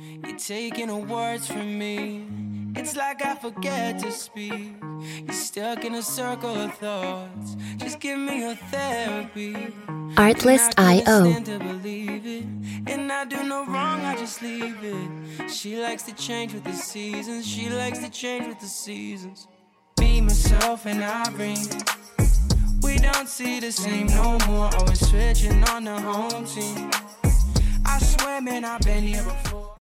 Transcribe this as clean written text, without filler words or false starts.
You're taking the words from me. It's like I forget to speak. You're stuck in a circle of thoughts. Just give me your therapy. Artlist.io. And I do no wrong, I just leave it. She likes to change with the seasons. She likes to change with the seasons. Me, myself, and Irene. We don't see the same no more. Always switching on the home team. I swear, man, I've been here before.